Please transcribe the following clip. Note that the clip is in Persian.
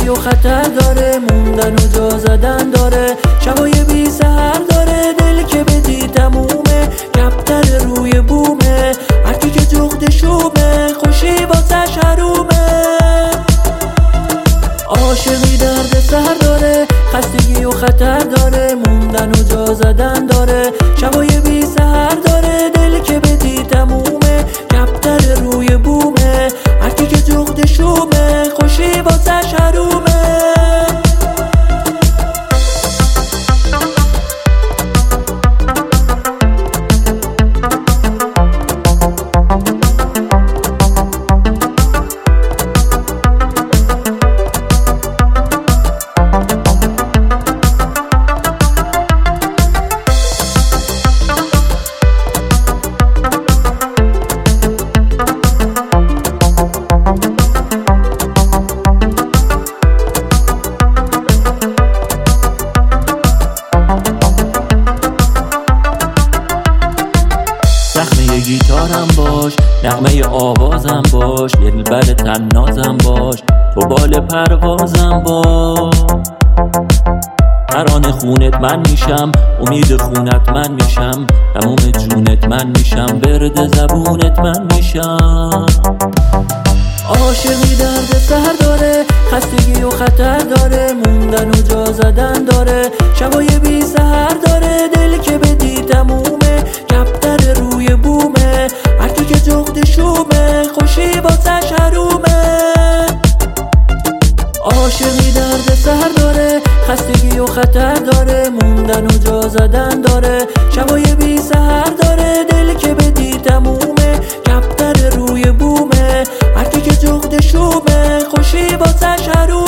خستگی و خطر داره، موندن و جا زدن داره، شبای بی سحر داره، دل که بدی تمومه، کفتر روی بومه، هرکی که جغد شومه، خوشی واسش حرومه. عاشقی درد سر داره، خستگی و خطر داره، موندن و جا زدن داره، شبای بی سحر داره، دل که بدی تمومه، کفتر روی بومه، هرکی که جغد شومه، خوشی واسش حرومه. زخمه گیتارم باش، نغمه آوازم باش، دلبر طنازم باش، تو بال پروازم باش. ترانه خونت من میشم، امید خونت من میشم، تموم جونت من میشم، ورد زبونت من میشم. عاشقی درد سر داره، خستگی و خطر داره، موندن و جا زدن داره، شبای بی سحر داره، دل که بدی تمومه، کفتر روی بومه، هرکی که جغد شومه، خوشی واسش حرومه. عاشقی درد سر داره، خستگی و خطر داره، موندن و جا زدن داره، شبای بی سحر داره، دل که بدی تمومه، کفتر روی بومه، هرکی که جغد شومه، خوشی واسش حرومه.